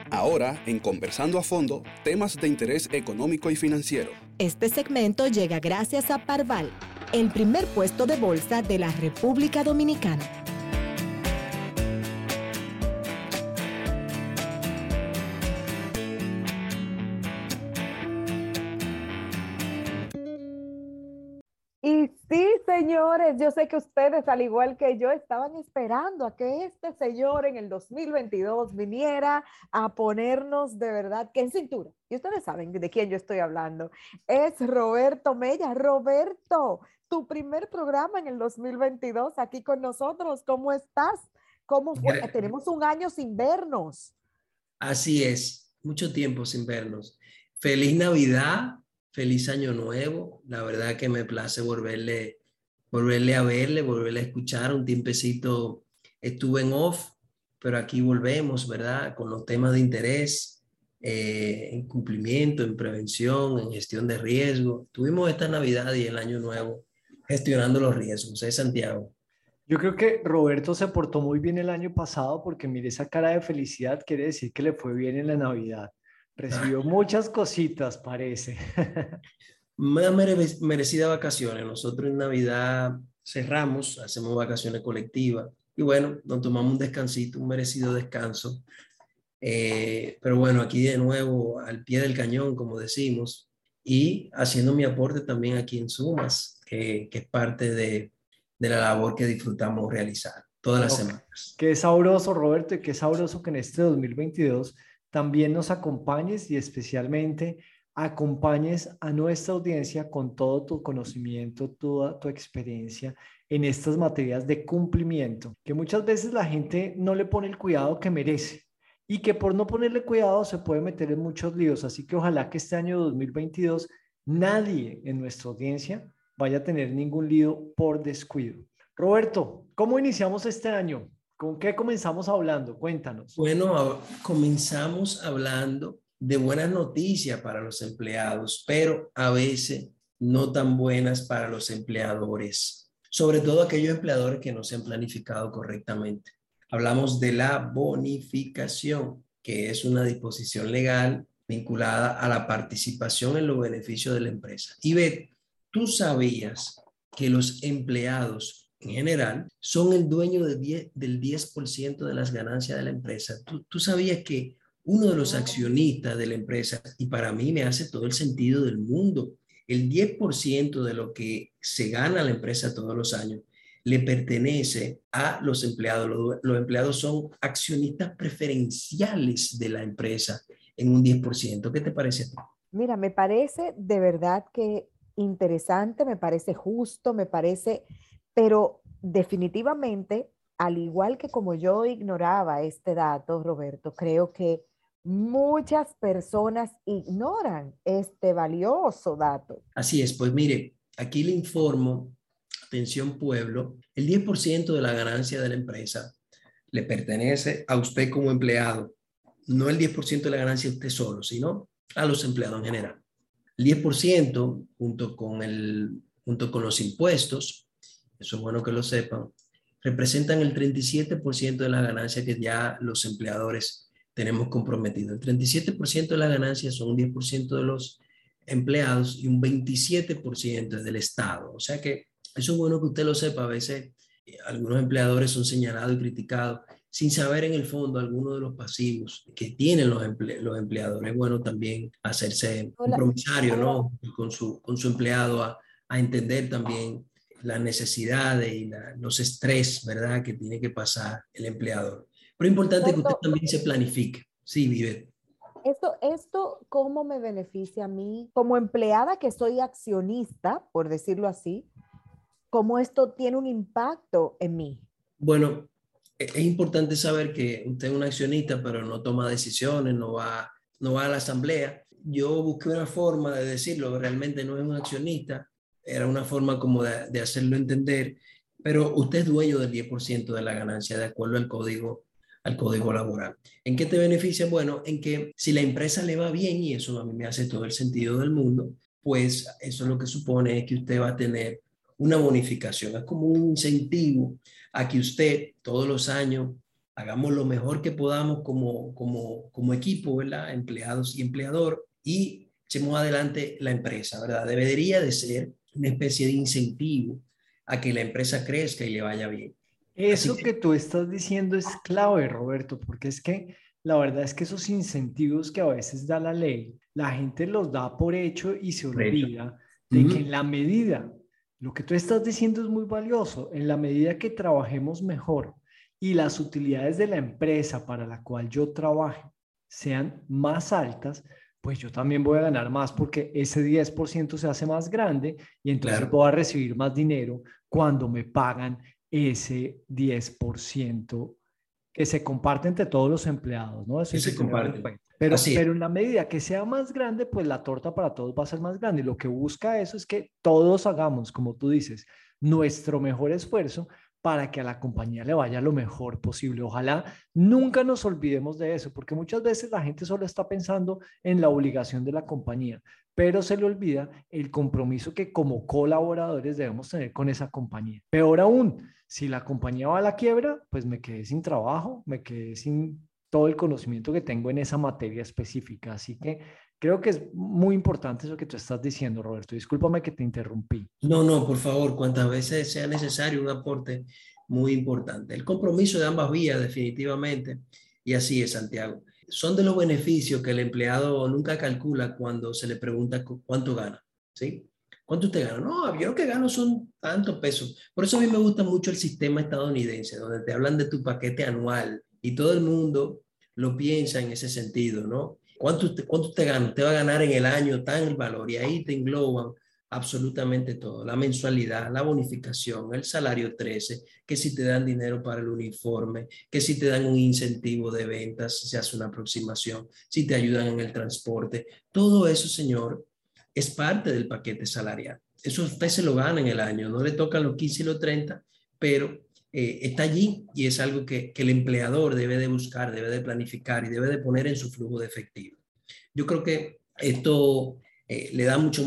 Ahora, en Conversando a Fondo, temas de interés económico y financiero. Este segmento llega gracias a Parval, el primer puesto de bolsa de la República Dominicana. Y sí, señores, yo sé que ustedes, al igual que yo, estaban esperando a que este señor en el 2022 viniera a ponernos de verdad que en cintura. Y ustedes saben de quién yo estoy hablando. Es Roberto Mella. Roberto, tu primer programa en el 2022 aquí con nosotros. ¿Cómo estás? ¿Cómo fue? Tenemos un año sin vernos. Así es, mucho tiempo sin vernos. Feliz Navidad, feliz Año Nuevo. La verdad que me place volverle a verle, volverle a escuchar. Un tiempecito estuve en off, pero aquí volvemos, ¿verdad? Con los temas de interés, en cumplimiento, en prevención, en gestión de riesgo. Tuvimos esta Navidad y el Año Nuevo gestionando los riesgos. ¿Eh, Santiago? Yo creo que Roberto se portó muy bien el año pasado porque mire esa cara de felicidad, quiere decir que le fue bien en la Navidad. Recibió muchas cositas, parece. Una merecida vacaciones. Nosotros en Navidad cerramos, hacemos vacaciones colectivas y bueno, nos tomamos un descansito, un merecido descanso. Pero bueno, aquí de nuevo al pie del cañón, como decimos, y haciendo mi aporte también aquí en Sumas, que es parte de la labor que disfrutamos realizar todas las Bueno, semanas. qué sabroso, Roberto, y qué sabroso que en este 2022 también nos acompañes y especialmente acompañes a nuestra audiencia con todo tu conocimiento, toda tu experiencia en estas materias de cumplimiento, que muchas veces la gente no le pone el cuidado que merece y que por no ponerle cuidado se puede meter en muchos líos. Así que ojalá que este año 2022 nadie en nuestra audiencia vaya a tener ningún lío por descuido. Roberto, ¿cómo iniciamos este año? ¿Con qué comenzamos hablando? Cuéntanos. Bueno, comenzamos hablando de buenas noticias para los empleados, pero a veces no tan buenas para los empleadores, sobre todo aquellos empleadores que no se han planificado correctamente. Hablamos de la bonificación, que es una disposición legal vinculada a la participación en los beneficios de la empresa. Y ve, ¿tú sabías que los empleados en general son el dueño del 10% de las ganancias de la empresa? ¿Tú sabías que uno de los accionistas de la empresa, y para mí me hace todo el sentido del mundo, el 10% de lo que se gana la empresa todos los años le pertenece a los empleados? Los empleados son accionistas preferenciales de la empresa en un 10%. ¿Qué te parece a ti? Mira, me parece de verdad que interesante, me parece justo, me parece, pero definitivamente, al igual que como yo ignoraba este dato, Roberto, creo que muchas personas ignoran este valioso dato. Así es, pues mire, aquí le informo, atención pueblo, el 10% de la ganancia de la empresa le pertenece a usted como empleado, no el 10% de la ganancia a usted solo, sino a los empleados en general. El 10% junto con los impuestos, eso es bueno que lo sepan, representan el 37% de la ganancia que ya los empleadores tenemos comprometido. El 37% de la ganancia son un 10% de los empleados y un 27% es del Estado. O sea que eso es bueno que usted lo sepa. A veces algunos empleadores son señalados y criticados sin saber en el fondo algunos de los pasivos que tienen los empleadores. Es bueno también hacerse compromisario, ¿no? Con su empleado a entender también las necesidades y los estrés, ¿verdad?, que tiene que pasar el empleador. Pero es importante que usted también se planifique. Sí, Vivet. Esto, ¿cómo me beneficia a mí como empleada que soy accionista, por decirlo así? ¿Cómo esto tiene un impacto en mí? Bueno, es importante saber que usted es un accionista, pero no toma decisiones, no va a la asamblea. Yo busqué una forma de decirlo, realmente no es un accionista, era una forma como de hacerlo entender, pero usted es dueño del 10% de la ganancia de acuerdo al código laboral. ¿En qué te beneficia? Bueno, en que si la empresa le va bien, y eso a mí me hace todo el sentido del mundo, pues eso lo que supone es que usted va a tener una bonificación, es como un incentivo a que usted todos los años hagamos lo mejor que podamos como equipo, ¿verdad? Empleados y empleador, y echemos adelante la empresa, ¿verdad? Debería de ser una especie de incentivo a que la empresa crezca y le vaya bien. Eso que tú estás diciendo es clave, Roberto, porque es que la verdad es que esos incentivos que a veces da la ley, la gente los da por hecho y se olvida de que en la medida, lo que tú estás diciendo es muy valioso, en la medida que trabajemos mejor y las utilidades de la empresa para la cual yo trabaje sean más altas, pues yo también voy a ganar más porque ese 10% se hace más grande y entonces voy a recibir más dinero cuando me pagan ese 10% que se comparte entre todos los empleados, ¿no? Eso que se comparte. Pero en la medida que sea más grande, pues la torta para todos va a ser más grande. Y lo que busca eso es que todos hagamos, como tú dices, nuestro mejor esfuerzo para que a la compañía le vaya lo mejor posible. Ojalá nunca nos olvidemos de eso, porque muchas veces la gente solo está pensando en la obligación de la compañía, pero se le olvida el compromiso que como colaboradores debemos tener con esa compañía. Peor aún, si la compañía va a la quiebra, pues me quedé sin trabajo, me quedé sin todo el conocimiento que tengo en esa materia específica. Así que creo que es muy importante eso que tú estás diciendo, Roberto. Discúlpame que te interrumpí. No, por favor, cuantas veces sea necesario, un aporte muy importante. El compromiso de ambas vías, definitivamente, y así es, Santiago. Son de los beneficios que el empleado nunca calcula cuando se le pregunta cuánto gana, ¿sí? ¿Cuánto usted gana? No, yo lo que gano son tantos pesos. Por eso a mí me gusta mucho el sistema estadounidense, donde te hablan de tu paquete anual y todo el mundo lo piensa en ese sentido, ¿no? ¿Cuánto usted gana? Usted va a ganar en el año tan el valor y ahí te engloban absolutamente todo, la mensualidad, la bonificación, el salario 13, que si te dan dinero para el uniforme, que si te dan un incentivo de ventas, se hace una aproximación, si te ayudan en el transporte, todo eso, señor, es parte del paquete salarial. Eso usted se lo gana en el año, no le tocan los 15 y los 30, pero está allí y es algo que el empleador debe de buscar, debe de planificar y debe de poner en su flujo de efectivo. Yo creo que esto le da mucho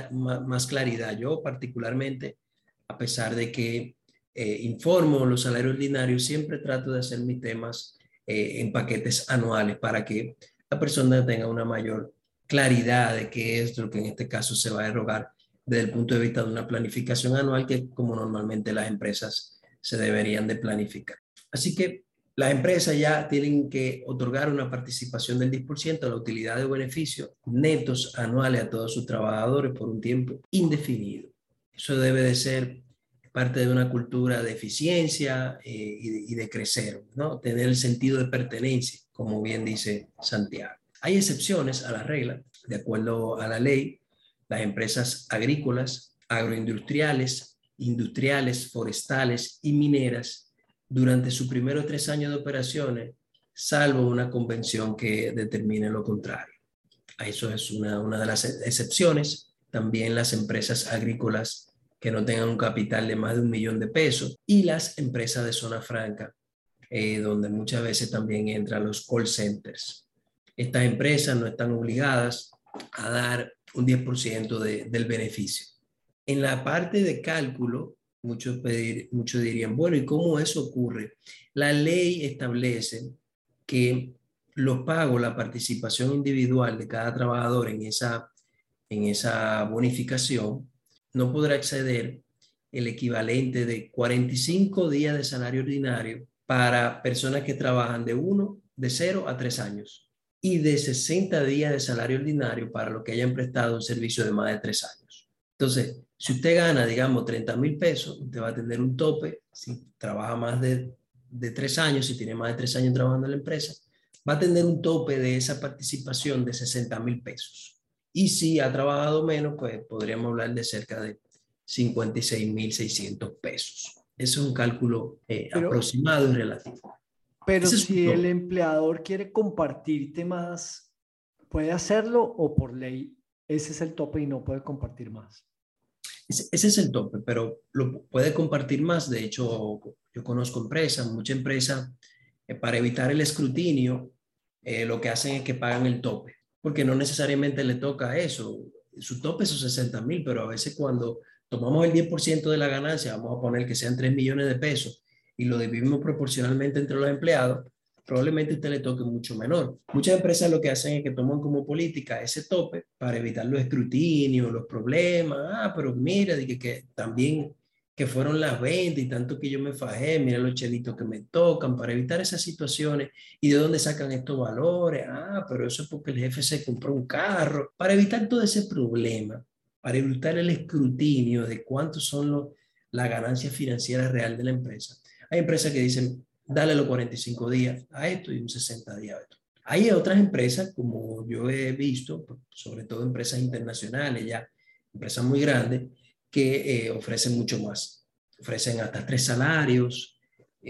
más claridad. Yo particularmente, a pesar de que informo los salarios ordinarios, siempre trato de hacer mis temas en paquetes anuales para que la persona tenga una mayor claridad de qué es lo que en este caso se va a erogar desde el punto de vista de una planificación anual que como normalmente las empresas se deberían de planificar. Así que las empresas ya tienen que otorgar una participación del 10% a la utilidad de beneficios netos anuales a todos sus trabajadores por un tiempo indefinido. Eso debe de ser parte de una cultura de eficiencia y de crecer, ¿no? Tener el sentido de pertenencia, como bien dice Santiago. Hay excepciones a la regla, de acuerdo a la ley. Las empresas agrícolas, agroindustriales, industriales, forestales y mineras, durante sus primeros 3 años de operaciones, salvo una convención que determine lo contrario. Eso es una de las excepciones. También las empresas agrícolas que no tengan un capital de más de $1.000.000 y las empresas de zona franca, donde muchas veces también entran los call centers. Estas empresas no están obligadas a dar un 10% del beneficio. En la parte de cálculo, muchos dirían, bueno, ¿y cómo eso ocurre? La ley establece que los pagos, la participación individual de cada trabajador en esa bonificación no podrá exceder el equivalente de 45 días de salario ordinario para personas que trabajan de 0 a 3 años y de 60 días de salario ordinario para los que hayan prestado un servicio de más de 3 años. Entonces, si usted gana, digamos, $30,000, usted va a tener un tope, si trabaja más de 3 años, si tiene más de 3 años trabajando en la empresa, va a tener un tope de esa participación de $60,000. Y si ha trabajado menos, pues podríamos hablar de cerca de $56,600. Eso es un cálculo aproximado y relativo. Pero si el empleador quiere compartirte más, ¿puede hacerlo o por ley ese es el tope y no puede compartir más? Ese es el tope, pero lo puede compartir más. De hecho, yo conozco muchas empresas, para evitar el escrutinio, lo que hacen es que pagan el tope, porque no necesariamente le toca eso. Su tope es $60,000, pero a veces cuando tomamos el 10% de la ganancia, vamos a poner que sean $3 millones, y lo dividimos proporcionalmente entre los empleados, probablemente a usted le toque mucho menor. Muchas empresas lo que hacen es que toman como política ese tope para evitar los escrutinios, los problemas. Pero mira, que también que fueron las ventas y tanto que yo me fajé, mira los chelitos que me tocan, para evitar esas situaciones. ¿Y de dónde sacan estos valores? Pero eso es porque el jefe se compró un carro. Para evitar todo ese problema, para evitar el escrutinio de cuántos son la ganancia financiera real de la empresa. Hay empresas que dicen, dale los 45 días a esto y un 60 días a esto. Hay otras empresas, como yo he visto, sobre todo empresas internacionales, ya empresas muy grandes, que ofrecen mucho más. Ofrecen hasta 3 salarios,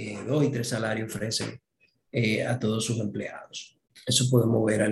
2 y 3 salarios ofrecen a todos sus empleados. Eso podemos ver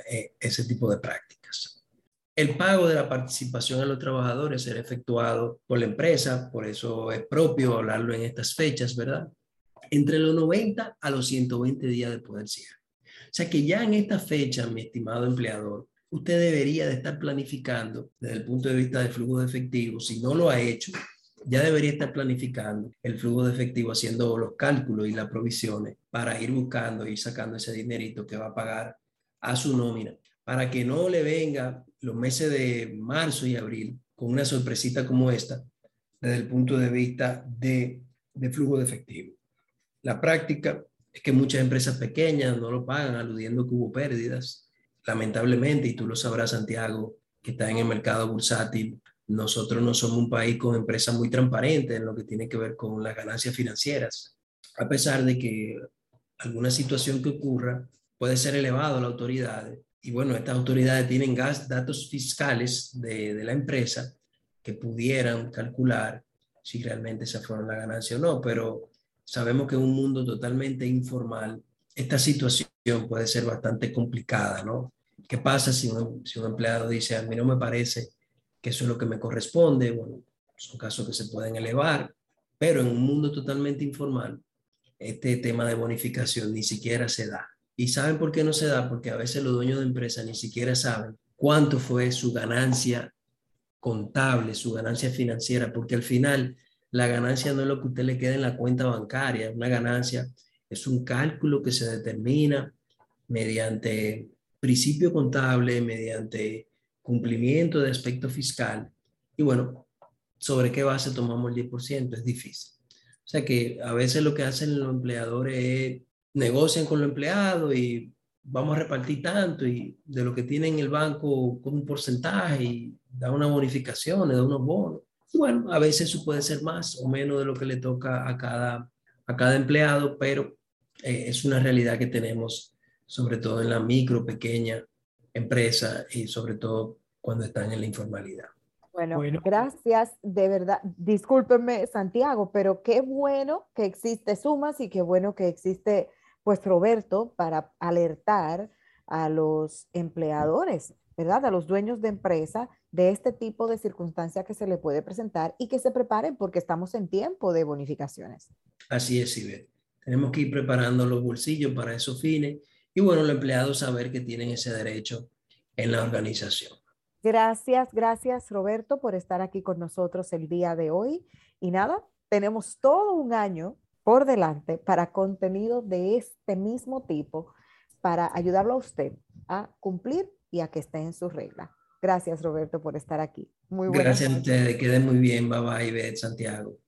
ese tipo de prácticas. El pago de la participación a los trabajadores será efectuado por la empresa, por eso es propio hablarlo en estas fechas, ¿verdad? Entre los 90 a los 120 días de poder cierre. O sea que ya en esta fecha, mi estimado empleador, usted debería de estar planificando desde el punto de vista del flujo de efectivo. Si no lo ha hecho, ya debería estar planificando el flujo de efectivo, haciendo los cálculos y las provisiones para ir buscando y sacando ese dinerito que va a pagar a su nómina, para que no le venga los meses de marzo y abril con una sorpresita como esta desde el punto de vista de flujo de efectivo. La práctica es que muchas empresas pequeñas no lo pagan, aludiendo que hubo pérdidas. Lamentablemente, y tú lo sabrás, Santiago, que está en el mercado bursátil, nosotros no somos un país con empresas muy transparentes en lo que tiene que ver con las ganancias financieras. A pesar de que alguna situación que ocurra puede ser elevado a las autoridades. Y bueno, estas autoridades tienen datos fiscales de la empresa que pudieran calcular si realmente se fueron la ganancia o no, pero sabemos que en un mundo totalmente informal, esta situación puede ser bastante complicada, ¿no? ¿Qué pasa si un empleado dice, a mí no me parece que eso es lo que me corresponde? Bueno, son casos que se pueden elevar, pero en un mundo totalmente informal, este tema de bonificación ni siquiera se da. ¿Y saben por qué no se da? Porque a veces los dueños de empresas ni siquiera saben cuánto fue su ganancia contable, su ganancia financiera, porque al final la ganancia no es lo que a usted le queda en la cuenta bancaria. Una ganancia es un cálculo que se determina mediante principio contable, mediante cumplimiento de aspecto fiscal. Y bueno, ¿sobre qué base tomamos el 10%? Es difícil. O sea que a veces lo que hacen los empleadores es negocian con los empleados y vamos a repartir tanto y de lo que tiene en el banco con un porcentaje y da unas bonificaciones, da unos bonos. Y bueno, a veces eso puede ser más o menos de lo que le toca a cada empleado, pero es una realidad que tenemos, sobre todo en la micro, pequeña empresa y sobre todo cuando están en la informalidad. Bueno, gracias, de verdad. Discúlpenme, Santiago, pero qué bueno que existe Sumas y qué bueno que existe, pues, Roberto, para alertar a los empleadores, ¿verdad? A los dueños de empresa de este tipo de circunstancia que se le puede presentar y que se preparen porque estamos en tiempo de bonificaciones. Así es, Iber. Tenemos que ir preparando los bolsillos para esos fines y bueno, los empleados saber que tienen ese derecho en la organización. Gracias, Roberto, por estar aquí con nosotros el día de hoy. Y nada, tenemos todo un año por delante para contenido de este mismo tipo, para ayudarlo a usted a cumplir y a que esté en su regla. Gracias, Roberto, por estar aquí. Muy buenas Gracias a noches. ustedes, queden muy bien. Bye bye, Beth, Santiago.